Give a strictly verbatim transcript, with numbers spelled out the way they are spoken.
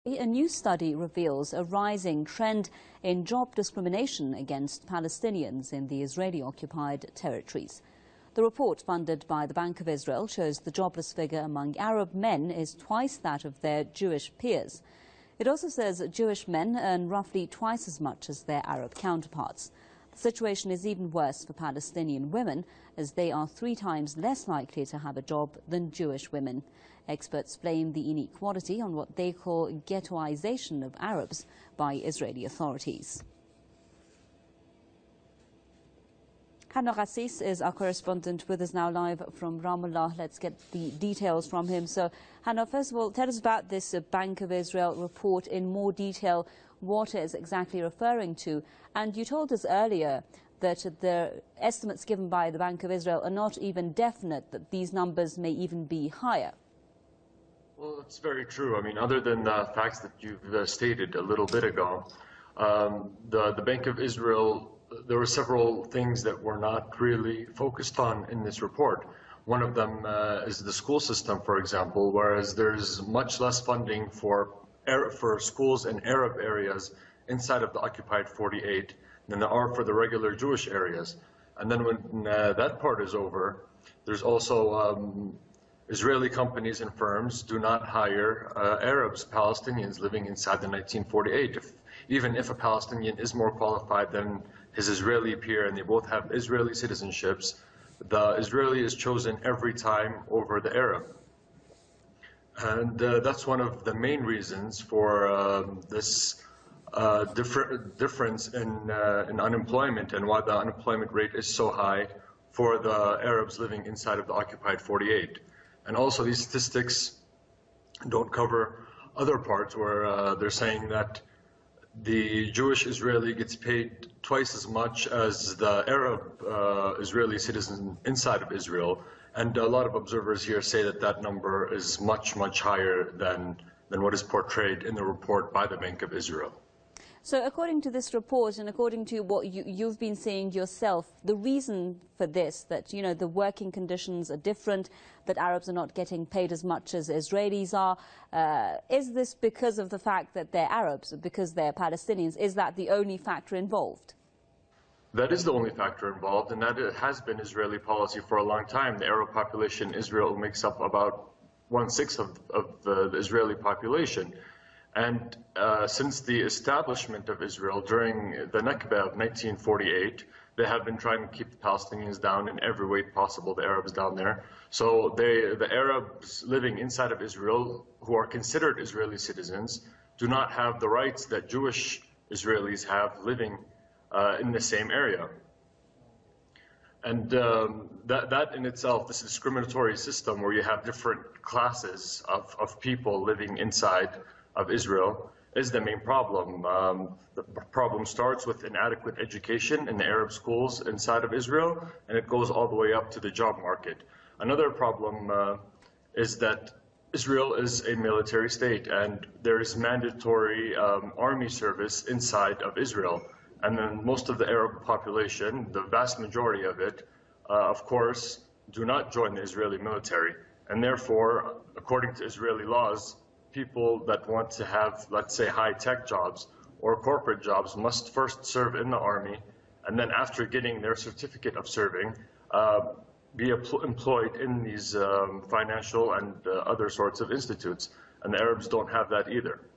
A new study reveals a rising trend in job discrimination against Palestinians in the Israeli-occupied territories. The report, funded by the Bank of Israel, shows the jobless figure among Arab men is twice that of their Jewish peers. It also says Jewish men earn roughly twice as much as their Arab counterparts. The situation is even worse for Palestinian women, as they are three times less likely to have a job than Jewish women. Experts blame the inequality on what they call ghettoization of Arabs by Israeli authorities. Hannah Ghassis is our correspondent with us now live from Ramallah. Let's get the details from him. So, Hannah, first of all, tell us about this Bank of Israel report in more detail, what it is exactly referring to. And you told us earlier that the estimates given by the Bank of Israel are not even definite, that these numbers may even be higher. Well, it's very true. I mean, other than the facts that you've uh, stated a little bit ago, um, the, the Bank of Israel, there were several things that were not really focused on in this report. One of them uh, is the school system, for example, whereas there's much less funding for, for schools in Arab areas inside of the occupied forty-eight than there are for the regular Jewish areas. And then when uh, that part is over, there's also um, Israeli companies and firms do not hire uh, Arabs, Palestinians living inside the nineteen forty-eight. If, even if a Palestinian is more qualified than his Israeli peer and they both have Israeli citizenships, the Israeli is chosen every time over the Arab. And uh, that's one of the main reasons for um, this uh, differ difference in, uh, in unemployment and why the unemployment rate is so high for the Arabs living inside of the occupied forty-eight. And also these statistics don't cover other parts where uh, they're saying that the Jewish Israeli gets paid twice as much as the Arab uh, Israeli citizen inside of Israel. And a lot of observers here say that that number is much, much higher than, than what is portrayed in the report by the Bank of Israel. So according to this report and according to what you, you've been saying yourself, the reason for this, that, you know, the working conditions are different, that Arabs are not getting paid as much as Israelis are, uh, is this because of the fact that they're Arabs, because they're Palestinians? Is that the only factor involved? That is the only factor involved, and that has been Israeli policy for a long time. The Arab population in Israel makes up about one-sixth of, of uh, the Israeli population. And uh, since the establishment of Israel during the Nakba of nineteen forty-eight, they have been trying to keep the Palestinians down in every way possible, the Arabs down there. So they, the Arabs living inside of Israel, who are considered Israeli citizens, do not have the rights that Jewish Israelis have living uh, in the same area. And um, that, that in itself, this discriminatory system where you have different classes of, of people living inside of Israel is the main problem. Um, the problem starts with inadequate education in the Arab schools inside of Israel, and it goes all the way up to the job market. Another problem uh, is that Israel is a military state, and there is mandatory um, army service inside of Israel. And then most of the Arab population, the vast majority of it, uh, of course, do not join the Israeli military. And therefore, according to Israeli laws, people that want to have, let's say, high-tech jobs or corporate jobs must first serve in the army, and then after getting their certificate of serving, uh, be employed in these um, financial and uh, other sorts of institutes. And the Arabs don't have that either.